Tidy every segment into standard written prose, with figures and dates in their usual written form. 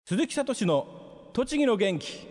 鈴木聡の栃木の元気。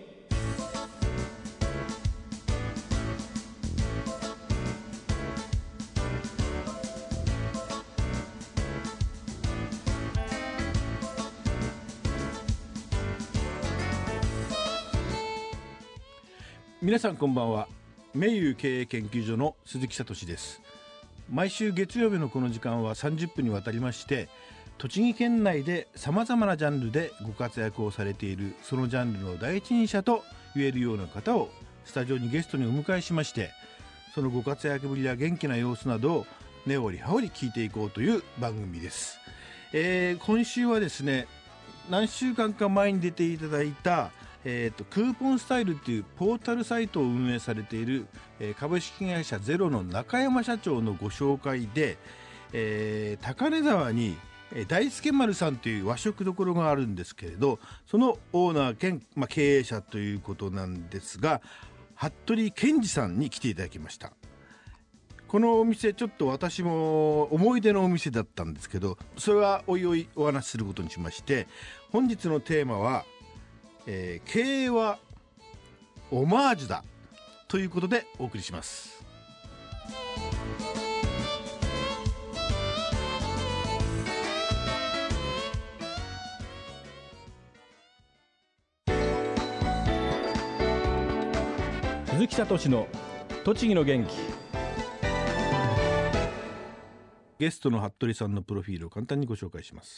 皆さんこんばんは。名優経営研究所の鈴木聡です。毎週月曜日のこの時間は30分にわたりまして、栃木県内でさまざまなジャンルでご活躍をされているそのジャンルの第一人者と言えるような方をスタジオにゲストにお迎えしまして、そのご活躍ぶりや元気な様子などを根掘り葉掘り聞いていこうという番組です。今週はですね、何週間か前に出ていただいたクーポンスタイルっていうポータルサイトを運営されている、株式会社ゼロの中山社長のご紹介で、高根沢に大輔丸さんという和食どころがあるんですけれど、そのオーナー兼、経営者ということなんですが、服部健二さんに来ていただきました。このお店ちょっと私も思い出のお店だったんですけど、それはおいおいお話しすることにしまして、本日のテーマは経営はオマージュだということでお送りします。鈴木聡の栃木の元気。ゲストの服部さんのプロフィールを簡単にご紹介します。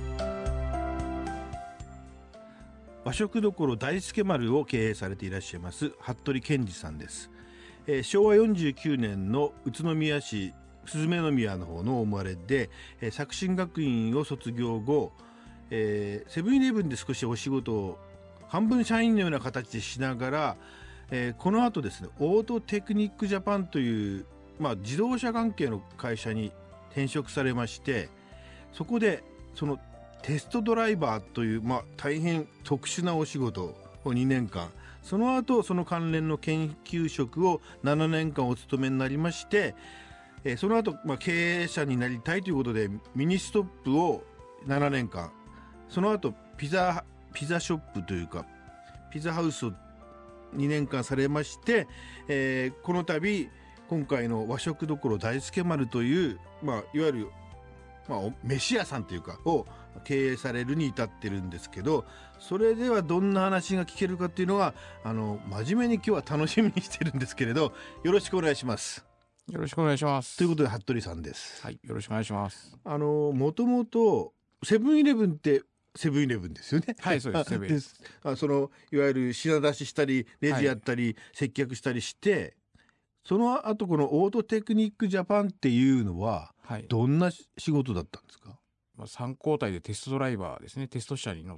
和食どころ大輔丸を経営されていらっしゃいます服部健二さんです。昭和49年の宇都宮市鈴芽宮の方のお生まれで、作新学院を卒業後、セブンイレブンで少しお仕事を半分社員のような形でしながら、この後ですね、オートテクニックジャパンという、自動車関係の会社に転職されまして、そこでそのテストドライバーという、大変特殊なお仕事を2年間、その後その関連の研究職を7年間お勤めになりまして、その後、経営者になりたいということでミニストップを7年間、その後ピザショップというかピザハウスを2年間されまして、この度今回の和食どころ大輔丸という、いわゆる飯屋さんというかを経営されるに至ってるんですけど、それではどんな話が聞けるかっていうのは真面目に今日は楽しみにしてるんですけれど、よろしくお願いします。 よろしくお願いします。ということで服部さんです。 はい、よろしくお願いします。 もともとセブンイレブンってセブンイレブンですよね。 はい、そうです。セブンイレブン。 いわゆる品出ししたりレジやったり、接客したりして、その後このオートテクニックジャパンっていうのはどんな仕事だったんですか ？3交代でテストドライバーですね。テスト車に乗って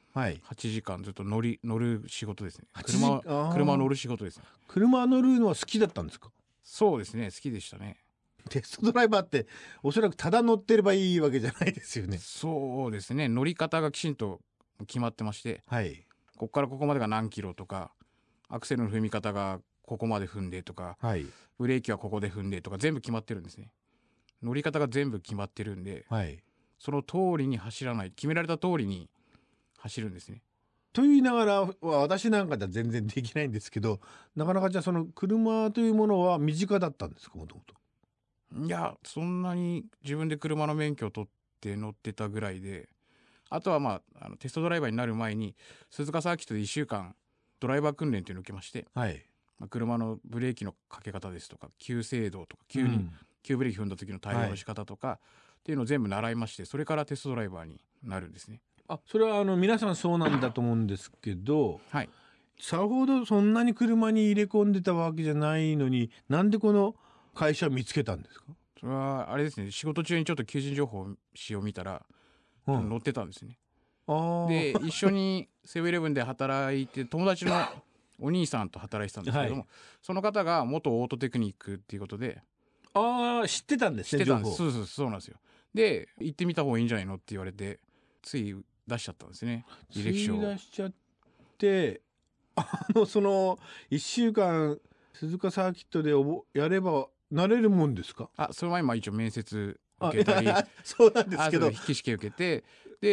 、8時間ずっと乗る仕事ですね。車乗る仕事ですね。 車乗るのは好きだったんですか？ そうですね、好きでしたね。 テストドライバーっておそらくただ乗ってればいいわけじゃないですよね。 そうですね、乗り方がきちんと決まってまして、ここからここまでが何キロとか、アクセルの踏み方がここまで踏んでとか、ブレーキはここで踏んでとか全部決まってるんですね。乗り方が全部決まってるんで、その通りに走らない、決められた通りに走るんですね。 と言いながら私なんかでは全然できないんですけど、なかなかじゃあその車というものは身近だったんですか？もともと。 いや、そんなに自分で車の免許を取って乗ってたぐらいで、あとはテストドライバーになる前に鈴鹿サーキットで1週間ドライバー訓練というのを受けまして、車のブレーキのかけ方ですとか、急制動とか、急ブレーキ踏んだ時の対応の仕方とか、っていうのを全部習いまして、それからテストドライバーになるんですね。 それは皆さんそうなんだと思うんですけど、さほどそんなに車に入れ込んでたわけじゃないのに、なんでこの会社を見つけたんですか？ それはあれですね、仕事中にちょっと求人情報誌を見たら、載ってたんですね。で、一緒にセブンイレブンで働いて、友達のお兄さんと働いてたんですけども、その方が元オートテクニックっていうことで、 知ってたんですね。 知ってたんです。そうなんですよ。で、行ってみた方がいいんじゃないのって言われて、つい出しちゃったんですね、履歴書を。 出しちゃって、その1週間鈴鹿サーキットでやればなれるもんですか？ その前に一応面接受けたりそうなんですけど、 筆記試験受けて、で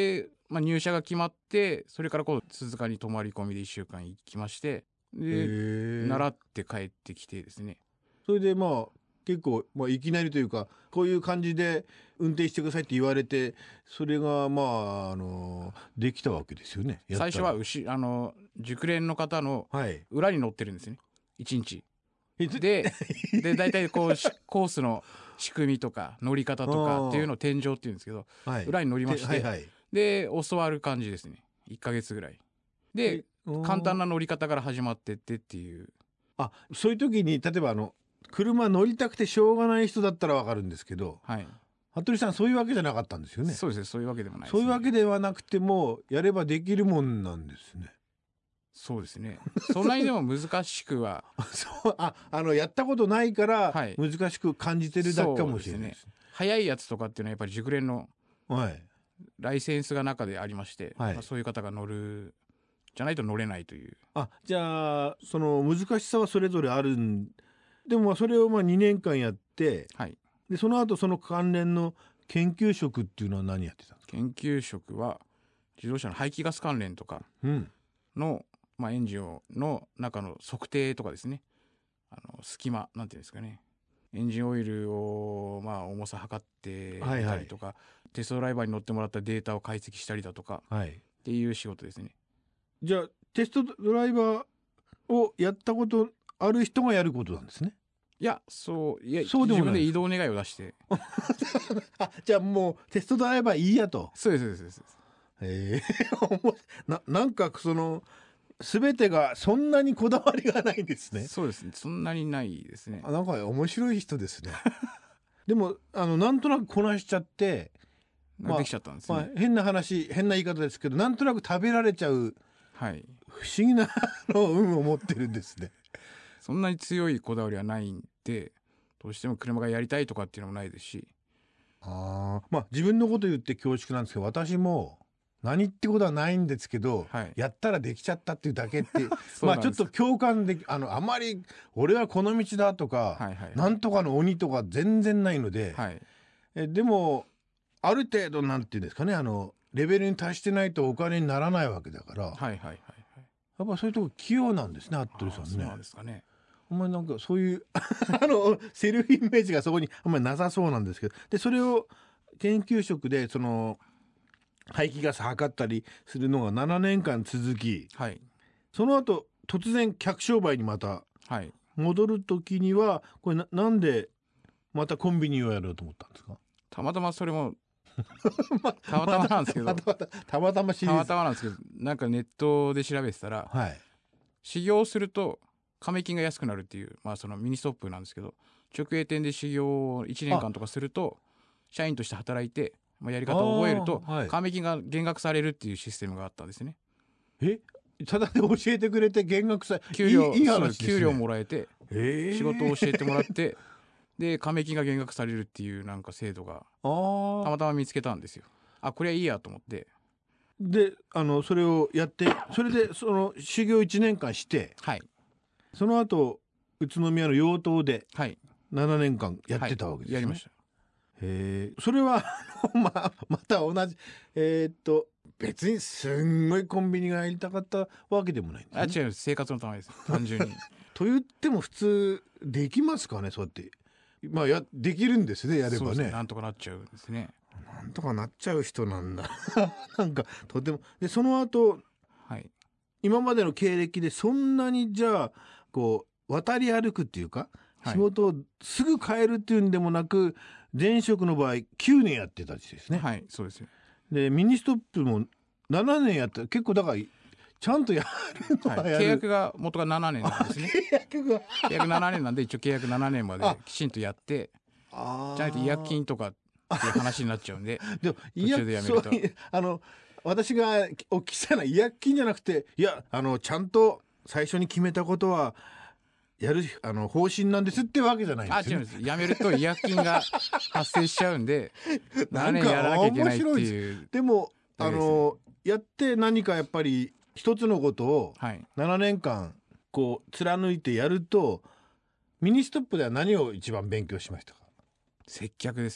まあ、入社が決まってそれからこう鈴鹿に泊まり込みで1週間行きまして、で習って帰ってきてですね。 それでまあ結構、いきなりというかこういう感じで運転してくださいって言われて、それができたわけですよね。 最初は熟練の方の裏に乗ってるんですね、1日で大体こうコースの仕組みとか乗り方とかっていうのを天井っていうんですけど、裏に乗りまして、で教わる感じですね。1ヶ月ぐらいで簡単な乗り方から始まってってっていう。 そういう時に例えば車乗りたくてしょうがない人だったらわかるんですけど、服部さんそういうわけじゃなかったんですよね。 そうですね、そういうわけでもないですね。 そういうわけではなくてもやればできるもんなんですね。 そうですね。そんなにでも難しくはやったことないから難しく感じてるだけかもしれないですね。 速いやつとかっていうのはやっぱり熟練のライセンスが中でありまして、そういう方が乗るじゃないと乗れないという。 じゃあその難しさはそれぞれあるんでも、それを2年間やって、でその後その関連の研究職っていうのは何やってたんですか？ 研究職は自動車の排気ガス関連とかの、エンジンの中の測定とかですね、隙間なんていうんですかね、エンジンオイルを重さ測ってみたりとか、テストドライバーに乗ってもらったデータを解析したりだとか、っていう仕事ですね。 じゃあテストドライバーをやったことある人がやることなんですね。 そうでも自分で移動願いを出してじゃあもうテストドライバーいいやと。 そうですなんかその全てがそんなにこだわりがないんですね。 そうですね、そんなにないですね。 なんか面白い人ですね。でもなんとなくこなしちゃってできちゃったんですね。 変な言い方ですけど、なんとなく食べられちゃう、不思議な運を持ってるんですね。 そんなに強いこだわりはないんで、どうしても車がやりたいとかっていうのもないですし。 自分のこと言って恐縮なんですけど、私も何ってことはないんですけど、やったらできちゃったっていうだけってちょっと共感であまり俺はこの道だとか、なんとかの鬼とか全然ないので、でもある程度なんていうんですかね、レベルに達してないとお金にならないわけだから、やっぱそういうとこ器用なんですね、服部さんね。 そうなんですかね。 あんまりなんかそういうセルフイメージがそこにあんまりなさそうなんですけど、でそれを研究職でその排気ガス測ったりするのが7年間続き、その後突然客商売にまた戻る時にはこれなんでまたコンビニをやろうと思ったんですか？ たまたまそれもたまたまなんですけどたまたまなんですけど、なんかネットで調べてたら、修行すると加盟金が安くなるっていう、そのミニストップなんですけど、直営店で修行を1年間とかすると社員として働いて、やり方を覚えると加盟金が減額されるっていうシステムがあったんですね。 ただで教えてくれて減額さ給料もらえて、仕事を教えてもらってで加盟金が減額されるっていうなんか制度がたまたま見つけたんですよ。これはいいやと思って、 でそれをやって、それでその修行1年間して、その後宇都宮の養豚で7年間やってたわけですね。 やりました。 それはまた同じ別にすんごいコンビニがやりたかったわけでもないんですね。 違う、生活のためです単純にと言っても普通できますかね、そうやってできるんですね、やればね。 なんとかなっちゃうんですね。 なんとかなっちゃう人なんだなんかとても。でその後、今までの経歴でそんなにじゃあこう渡り歩くっていうか、仕事をすぐ変えるっていうんでもなく、前職の場合9年やってたですね。 そうですよ。 でミニストップも7年やって、結構だからちゃんとやるのはやる。 契約が元が7年なんですね。契約7年なんで、一応契約7年まできちんとやって、じゃないと違約金とかっていう話になっちゃうんででも途中でやめると私がお聞きしたのは違約金じゃなくて、ちゃんと最初に決めたことはやる方針なんですってわけじじゃないんですよね。 違うんです。やめると違約金が発生しちゃうんで7年やらなきゃいけないっていう。 でもやって何かやっぱり一つのことを7年間こう貫いてやると、ミニストップでは何を一番勉強しましたか？ 接客ですね。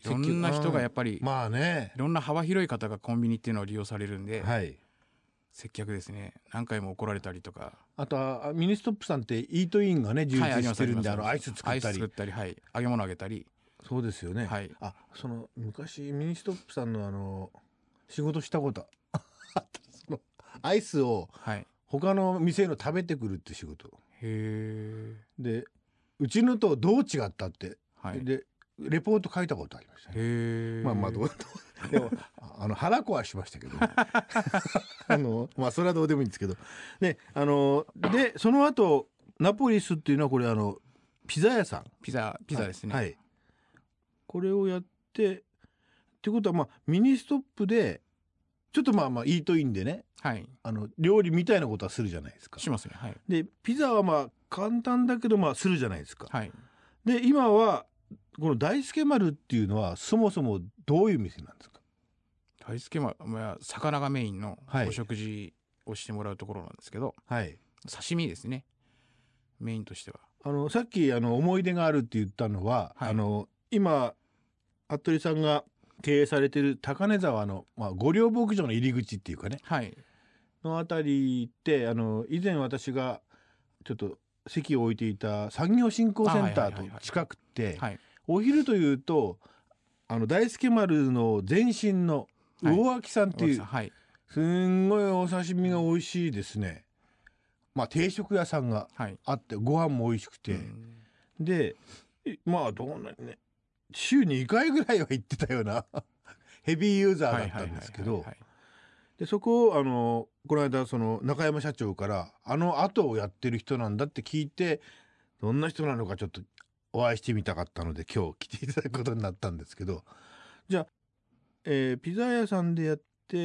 いろんな人がやっぱり、 まあね、 いろんな幅広い方がコンビニっていうのを利用されるんで、 はい、 接客ですね。何回も怒られたりとか。 あとはミニストップさんってイートインがね充はい、あ実りますしてるんで、 ありますアイス作アイったり、 ス作ったり、はい、揚げ物あげたり。 そうですよね、 はい。 その昔ミニストップさんの仕事したことあったそのアイスをはい。 他の店の食べてくるって仕事へで、うちのとどう違ったって、 はい。 でレポート書いたことありましたね。 へまあまあどうでも腹壊しましたけどまあそれはどうでもいいんですけど、ででその後ナポリスっていうのはこれピザ屋さん、 ピザですね。 はい、これをやってってことは、まあミニストップでちょっとまあイートインでね、 はい。 料理みたいなことはするじゃないですか。 しますね。はい。 でピザはまあ簡単だけどまあするじゃないですか。 はい。 で今はこの大輔丸っていうのはそもそもどういう店なんですか？ 大輔は魚がメインのはいお食事をしてもらうところなんですけど、 はい、 刺身ですね。メインとしては。 さっき思い出があるって言ったのは、 はい今服部さんが経営されてる高根沢の、御料牧場の入り口っていうかねはい。 のあたりって以前私がちょっと席を置いていた産業振興センターと近くて、 はい。 お昼というと大輔丸の前身の魚脇さんっていう、 はい。 すんごいお刺身が美味しいですね。定食屋さんがはい。 あってご飯も美味しくて、でまあどうなんね、週に2回ぐらいは行ってたようなヘビーユーザーだったんですけど、でそこをこの間その中山社長から後をやってる人なんだって聞いて、どんな人なのかちょっとお会いしてみたかったので今日来ていただくことになったんですけど、じゃあ、ピザ屋さんでやって、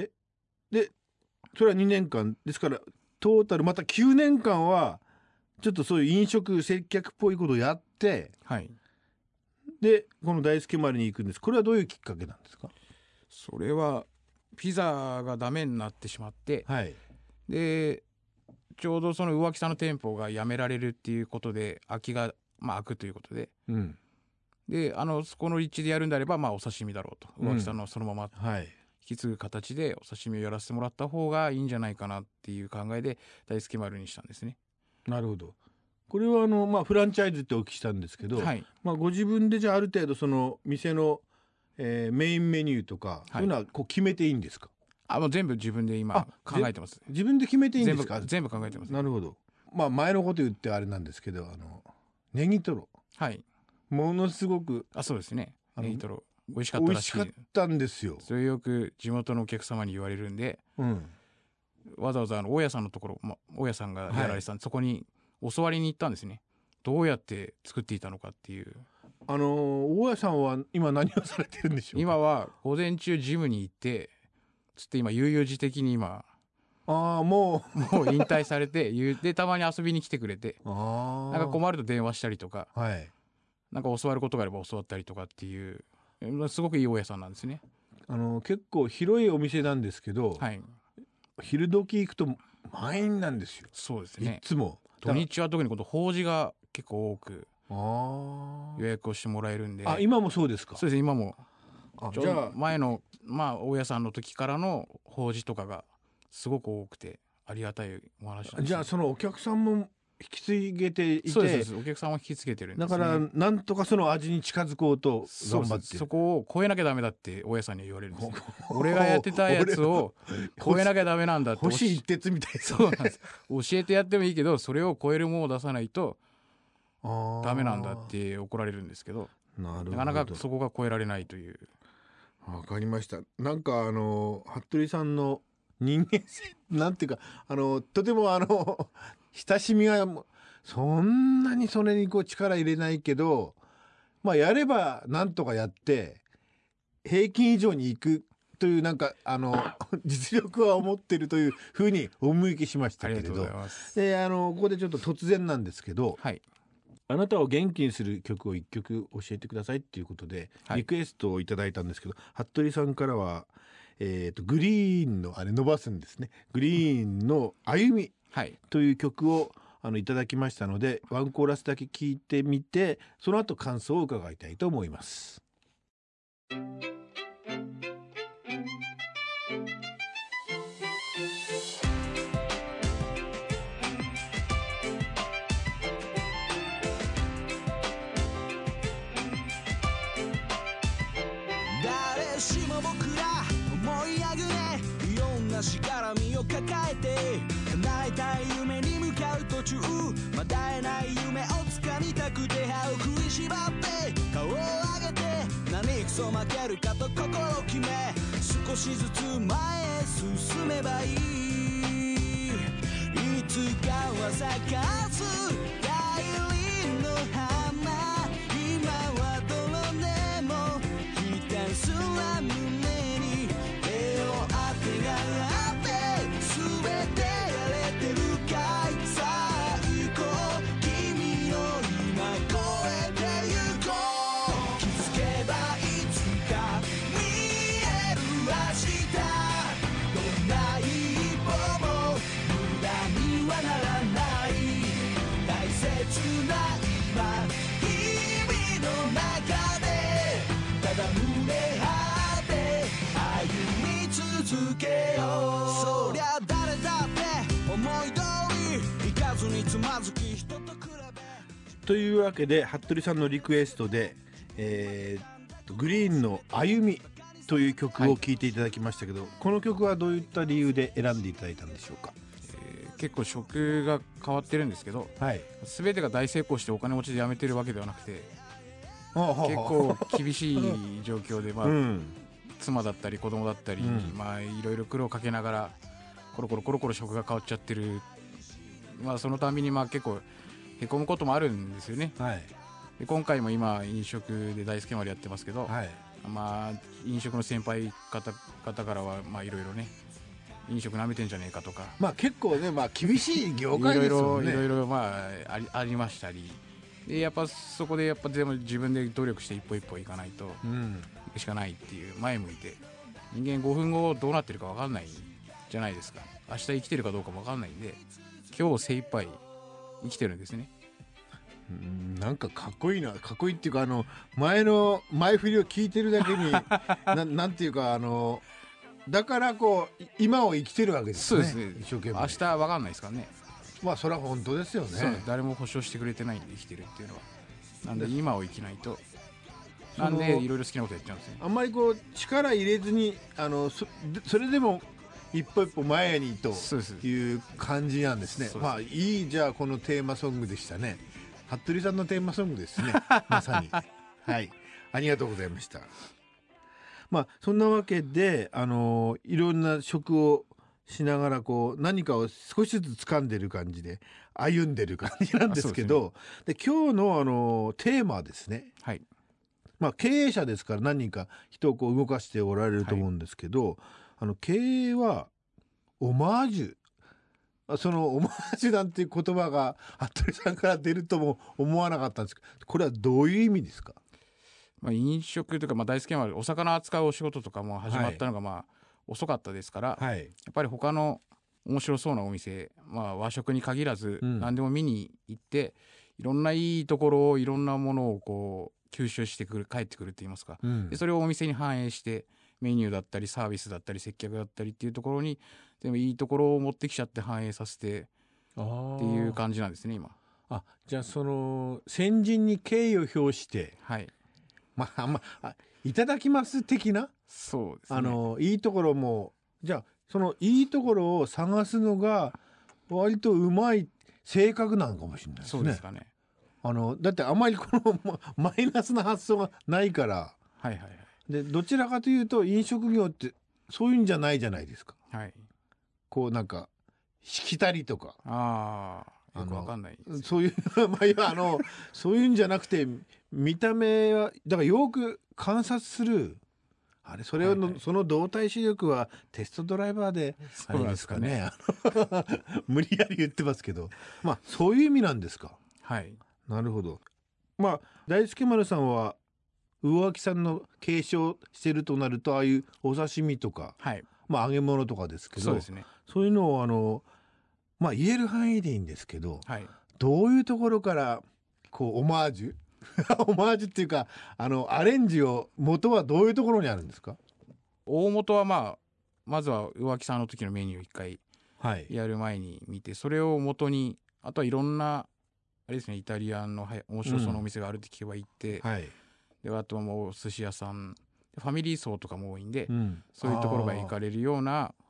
でそれは2年間ですからトータルまた9年間はちょっとそういう飲食接客っぽいことをやって、 はい。 でこの大輔丸に行くんです。これはどういうきっかけなんですか？ それはピザがダメになってしまって、 はい、 でちょうどその浮気さんの店舗が辞められるっていうことで空きが空くということで、 うん、 でそこの立地でやるんであればお刺身だろうと、浮気さんのそのままはい、 引き継ぐ形でお刺身をやらせてもらった方がいいんじゃないかなっていう考えで大輔丸にしたんですね。 なるほど。これはフランチャイズってお聞きしたんですけど、 はい。 ご自分でじゃあある程度その店の、メインメニューとか、そういうのはこう決めていいんですか？ もう全部自分で今考えてます。 自分で決めていいんですか？ 全部考えてます。 なるほど。前のこと言ってあれなんですけど、ネギトロ、 はい。 ものすごくそうですね。ネギトロ美味しかっ美たらしい。 味しかったんですよ。 それよく地元のお客様に言われるんで、 うん、 わざわざ大家さんのところ、大家さんがやられてたんで、そこに教わりに行ったんですね。どうやって作っていたのかっていう。 大家さんは今何をされてるんでしょうか？ 今は午前中ジムに行ってつって今悠々自適に今もう引退されてでたまに遊びに来てくれて、 うなんか困ると電話したりとか、 はい、 なんか教わることがあれば教わったりとかっていう、すごくいい大家さんなんですね。 結構広いお店なんですけど、 はい。 昼時行くと満員なんですよ。 そうですね。 いつも土日は特に法事が結構多く予予約をしてもらえるんで。 今もそうですか？ そうです。今もじゃあ前の大家さんの時からの法事とかがすごく多くてありがたいお話なんです。 じゃあそのお客さんも引き継げていて、 そうです。お客さんは引き継げてるんですね。 だからなんとかその味に近づこうと頑張って、 そこを超えなきゃダメだって大家さんに言われるんですよ。俺がやってたやつを超えなきゃダメなんだって。 星一徹みたいな。 そうなんです。教えてやってもいいけどそれを超えるものを出さないとダメなんだって怒られるんですけど、なかなかそこが超えられないという。 わかりました。なんか服部さんの人間性なんていうかとても親しみがそんなにそれにこう力入れないけど、やればなんとかやって平均以上に行くというなんか実力は持ってるというふうにお見受けしましたけれど、でここでちょっと突然なんですけど、 はい、 あなたを元気にする曲を1曲教えてくださいっていうことでリクエストをいただいたんですけど、服部さんからは、グリーンの伸ばすんですね、グリーンの歩みという曲をいただきましたので、ワンコーラスだけ聞いてみてその後感想を伺いたいと思います。 なしがらみを抱えて叶えたい夢に向かう途中まだ会えない夢を掴みたくて歯を食いしばって顔を上げて何くそ負けるかと心決め少しずつ前へ進めばいいいつかは咲かす大輪の花今は泥でもひたすら胸に手をあてがって全てやれてるかいさあ行こう君の今越えてゆこう気づけばいつか見える明日どんな一歩も無駄にはならない大切な今日々の中でただ胸張って歩み続けようそりゃ誰だって思い通りいかずにつまずき人と比べというわけで服部さんのリクエストで、グリーンの歩みという曲を聴いていただきましたけど、この曲はどういった理由で選んでいただいたんでしょうか。 結構職が変わってるんですけど、 はい、 全てが大成功してお金持ちで辞めてるわけではなくて結構厳しい状況で、妻だったり子供だったり、いろいろ苦労をかけながらコロコロ職が変わっちゃってる、そのたびに結構へこむこともあるんですよね、で今回も今飲食で大輔丸やってますけど、飲食の先輩方からはいろいろね飲食なめてんじゃねえかとか、 結構ね、厳しい業界ですよね。 いろいろありましたりで、やっぱそこででも自分で努力して一歩一歩いかないと行くしかないっていう、前向いて人間5分後どうなってるか分かんないじゃないですか。明日生きてるかどうか分かんないんで今日精一杯生きてるんですね。 なんかかっこいいな、かっこいいっていうか前振りを聞いてるだけになんていうかだから今を生きてるわけですね。 そうですね。 一生懸命。 明日は分かんないですからね。 それは本当ですよね。 誰も保証してくれてないんで生きてるっていうのは。なんで今を生きないと。なんでいろいろ好きなことやっちゃうんですね。 あんまり力入れずにそれでも一歩一歩前にという感じなんですね。いいじゃあこのテーマソングでしたね。服部さんのテーマソングですね。まさに。はい。ありがとうございました。そんなわけでいろんな職をしながら何かを少しずつ掴んでる感じで歩んでる感じなんですけど、で今日のテーマはですね、経営者ですから何人か人を動かしておられると思うんですけど、経営はオマージュ、そのオマージュなんていう言葉が服部さんから出るとも思わなかったんですけど、これはどういう意味ですか。 飲食というか大好きなお魚扱うお仕事とかも始まったのが遅かったですから、やっぱり他の面白そうなお店、和食に限らず何でも見に行って、いろんないいところをいろんなものを吸収して帰ってくるって言いますか、でそれをお店に反映してメニューだったりサービスだったり接客だったりっていうところにでもいいところを持ってきちゃって反映させてっていう感じなんですね今。 じゃあその先人に敬意を表して、いただきます的な。 そうですね。 いいところもじゃあそのいいところを探すのが割とうまい性格なのかもしれないですね。 そうですかね。 だってあまりこのマイナスな発想がないから、でどちらかというと飲食業ってそういうんじゃないじゃないですか。なんかしきたりとかよくわかんないそういうそういうんじゃなくて見た目はだからよく観察するそれをその動体視力はテストドライバーであれですかね。無理やり言ってますけどそういう意味なんですか。なるほど。大輔丸さんは魚脇さんの継承してるとなるとああいうお刺身とか、揚げ物とかですけど、そういうのを言える範囲でいいんですけど、どういうところからオマージュオマージュっていうかアレンジを元はどういうところにあるんですか。 大元はまずは魚脇さんの時のメニューを一回やる前に見て、それを元にあとはいろんなあれですね、イタリアンの面白そうなお店があるって聞けば行って、であとはもう寿司屋さんファミリー層とかも多いんで、そういうところが行かれるような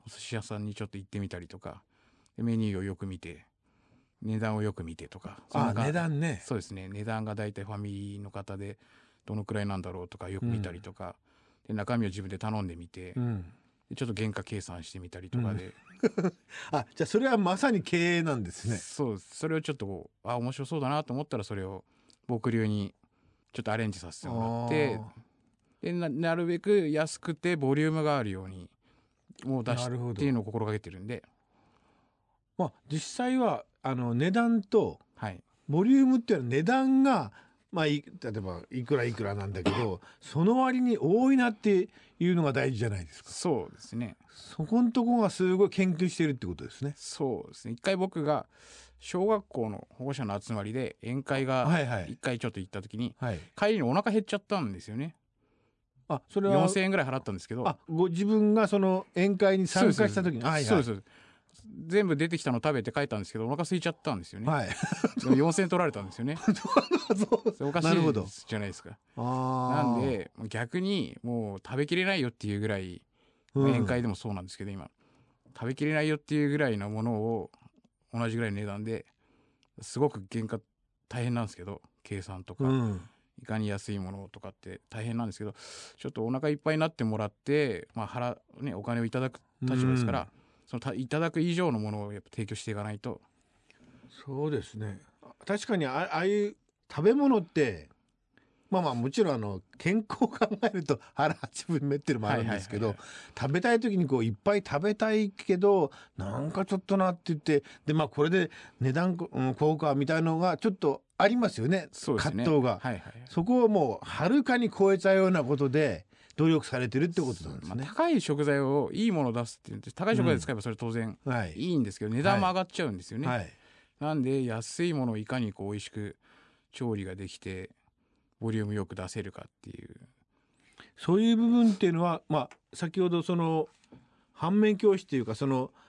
お寿司屋さんにちょっと行ってみたりとか、でメニューをよく見て値段をよく見てとか。 値段ね。 そうですね、値段がだいたいファミリーの方でどのくらいなんだろうとかよく見たりとか、で中身を自分で頼んでみて、でちょっと原価計算してみたりとかで、 じゃあそれはまさに経営なんですね。 そう、それをちょっと面白そうだなと思ったら、それを僕流にちょっとアレンジさせてもらって、で なるべく安くてボリュームがあるようにもう出すっていうのを心がけてるんで、 まあ、実際は値段とはい、 ボリュームっていうのは値段が、まあ、例えばいくらいくらなんだけどその割に多いなっていうのが大事じゃないですか。 そうですね、 そこのとこがすごい研究してるってことですね。 そうですね。一回僕が小学校の保護者の集まりで宴会が一回ちょっと行った時に、帰りにお腹減っちゃったんですよね。 それは 4000円ぐらい払ったんですけど、 ご自分がその宴会に参加した時に、 そうです、全部出てきたの食べて帰ったんですけど、お腹空いちゃったんですよね。でも4000円取られたんですよね。おかしいじゃないですか。なんで逆にもう食べきれないよっていうぐらい、宴会でもそうなんですけど、今食べきれないよっていうぐらいのものを同じぐらいの値段ですごく原価大変なんですけど、計算とか、いかに安いものとかって大変なんですけど、ちょっとお腹いっぱいになってもらって、お金をいただく立場ですから、そのいただく以上のものをやっぱ提供していかないと。 そうですね。確かにああいう食べ物ってもちろん健康を考えると腹八分目っていうのもあるんですけど、食べたい時にいっぱい食べたいけどなんかちょっとなって言って、でこれで値段効果みたいなのがちょっとありますよね。葛藤が、そこをもうはるかに超えたようなことで努力されてるってことなんですね。 高い食材をいいものを出すっていう、高い食材使えばそれ当然いいんですけど、値段も上がっちゃうんですよね。なんで安いものをいかに美味しく調理ができてボリュームよく出せるかっていう、 そういう部分っていうのは、先ほどその反面教師というかその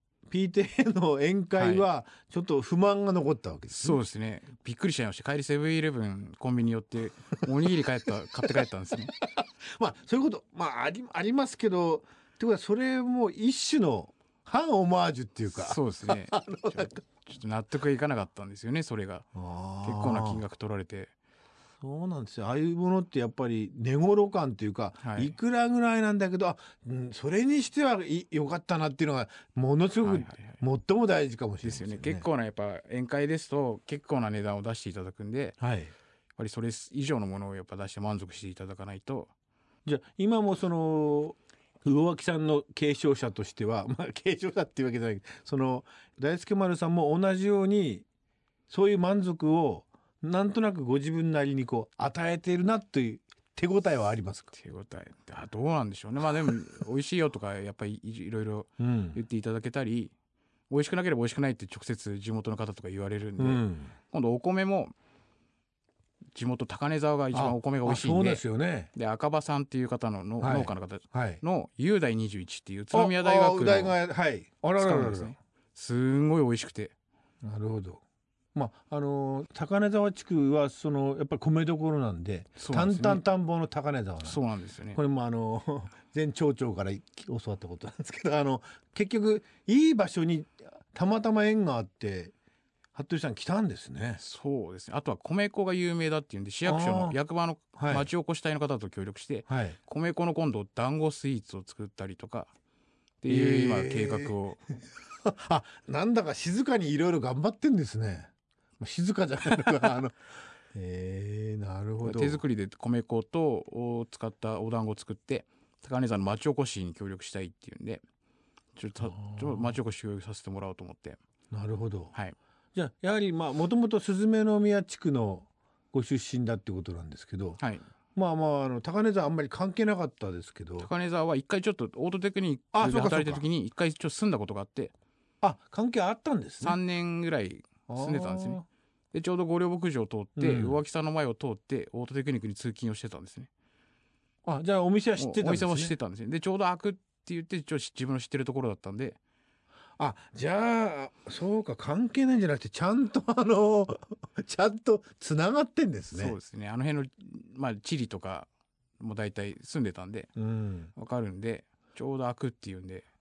PTA の宴会はちょっと不満が残ったわけですね。 そうですね、びっくりしちゃいました。帰りセブンイレブンコンビニ寄っておにぎり買って帰ったんですね。 そういうことありますけど、ってことはそれも一種の反オマージュっていうか、 そうですねちょっと納得いかなかったんですよね。それが結構な金額取られて。 そうなんですよ。ああいうものってやっぱり値頃感というか、いくらぐらいなんだけどそれにしては良かったなっていうのがものすごく最も大事かもしれないですよね。 結構なやっぱ宴会ですと結構な値段を出していただくんで、やっぱりそれ以上のものをやっぱ出して満足していただかないと。 じゃあ今もその魚脇さんの継承者としては、継承者っていうわけじゃないけど、その大輔丸さんも同じようにそういう満足をなんとなくご自分なりに与えているなという手応えはありますか？ 手応えどうなんでしょうね。でも美味しいよとかやっぱりいろいろ言っていただけたり、美味しくなければ美味しくないって直接地元の方とか言われるんで、今度お米も地元高根沢が一番お米が美味しいんで、 そうですよね。 で赤羽さんっていう方の農家の方の雄大21っていう宇都宮大学の使うんですね。すんごい美味しくて。 なるほど。高根沢地区はやっぱり米どころなんで、淡々田んぼの高根沢なんで、 そうなんですよね。 これも前町長から教わったことなんですけど、結局いい場所にたまたま縁があって服部さん来たんですね。 そうですね。あとは米粉が有名だっていうんで、市役所の役場の町おこし隊の方と協力して、米粉の今度団子スイーツを作ったりとかっていう今計画をなんだか静かにいろいろ頑張ってんですね。静かじゃないのかな。なるほど。 手作りで米粉を使ったお団子を作って高根沢の町おこしに協力したいっていうんで、ちょっと町おこし協力させてもらおうと思って。 なるほど。じゃあやはりもともと鈴目宮地区のご出身だってことなんですけど、高根沢あんまり関係なかったですけど、 高根沢は一回ちょっとオートテクニックで働いた時に一回ちょっと住んだことがあって、 関係あったんですね。 3年ぐらい住んでたんですね。でちょうど五稜牧場を通って魚脇さんの前を通ってオートテクニックに通勤をしてたんですね。 じゃあお店は知ってたんですね。 お店も知ってたんですね。でちょうど開くって言って自分の知ってるところだったんで、 じゃあそうか、関係ないんじゃなくてちゃんとちゃんとつながってんですね。 そうですね。あの辺の地理とかも大体住んでたんで、わかるんで、ちょうど開くっていうんで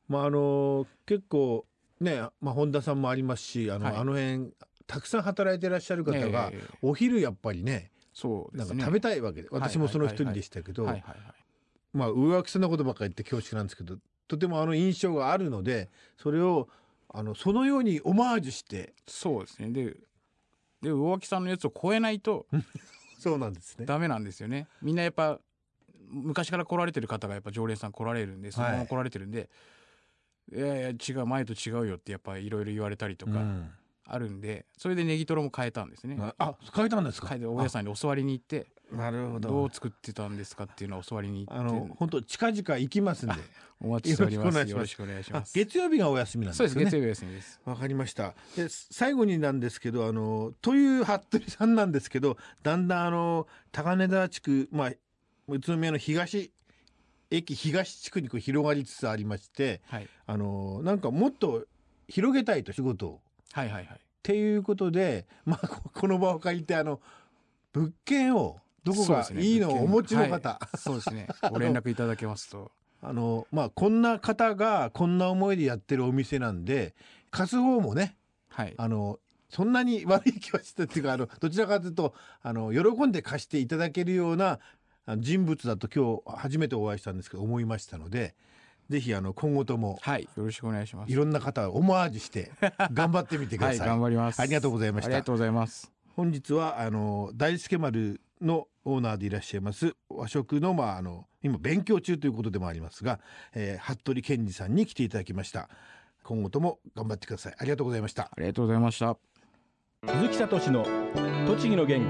結構ね、本田さんもありますし、 はい、 あの辺たくさん働いてらっしゃる方が、お昼やっぱりね、 そうですね、 なんか食べたいわけで、私もその一人でしたけど、上脇さんのことばっかり言って恐縮なんですけど、とても印象があるので、それをそのようにオマージュして。 そうですね。で上脇さんのやつを超えないとそうなんですね、 ダメなんですよね。みんなやっぱ昔から来られてる方がやっぱ常連さん来られるんで、そのまま来られてるんで、いやいや違う、前と違うよってやっぱいろいろ言われたりとかあるんで、それでネギトロも変えたんですね。 変えたんですか。 変えて大家さんに教わりに行って、 なるほど、 どう作ってたんですかっていうのを教わりに行って、 本当近々行きますんでお待ちしております。よろしくお願いします。 月曜日がお休みなんですよね。 そうです、月曜日お休みです。 わかりました。で最後になんですけど、という服部さんなんですけど、だんだん高根沢地区、宇都宮の駅東地区に広がりつつありまして、 はい、 なんかもっと広げたいと、仕事を。っていうことで、この場を借りて物件をどこかいいのをお持ちの方、 そうですね、ご連絡いただけますとこんな方がこんな思いでやってるお店なんで、貸す方もね、そんなに悪い気はしてっていうか、どちらかというと喜んで貸していただけるような人物だと今日初めてお会いしたんですけど思いましたので、ぜひ今後とも、 よろしくお願いします。 いろんな方をオマージュして頑張ってみてください。 頑張ります。 ありがとうございました。 ありがとうございます。 本日は大輔丸のオーナーでいらっしゃいます和食の、今勉強中ということでもありますが、服部健二さんに来ていただきました。今後とも頑張ってください。ありがとうございました。 ありがとうございました。 鈴木聡の栃木の元気。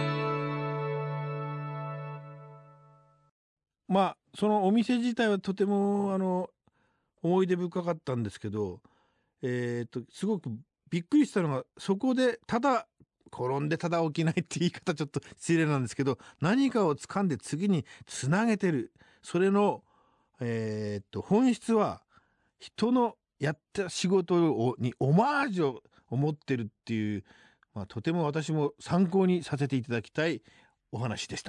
そのお店自体はとても思い出深かったんですけど、すごくびっくりしたのが、そこでただ転んでただ起きないって言い方ちょっと失礼なんですけど、何かを掴んで次につなげてる、それの、本質は人のやった仕事にオマージュを思ってるっていう、とても私も参考にさせていただきたいお話でした。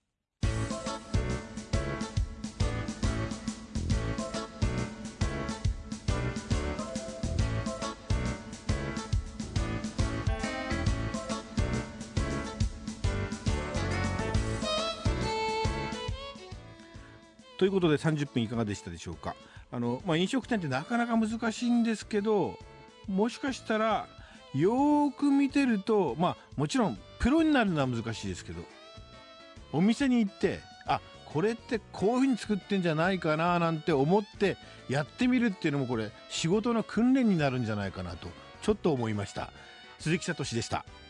ということで30分いかがでしたでしょうか。飲食店ってなかなか難しいんですけど、もしかしたらよーく見てると、もちろんプロになるのは難しいですけど、お店に行ってこれってこういう風に作ってんじゃないかななんて思ってやってみるっていうのも、これ仕事の訓練になるんじゃないかなとちょっと思いました。鈴木聡でした。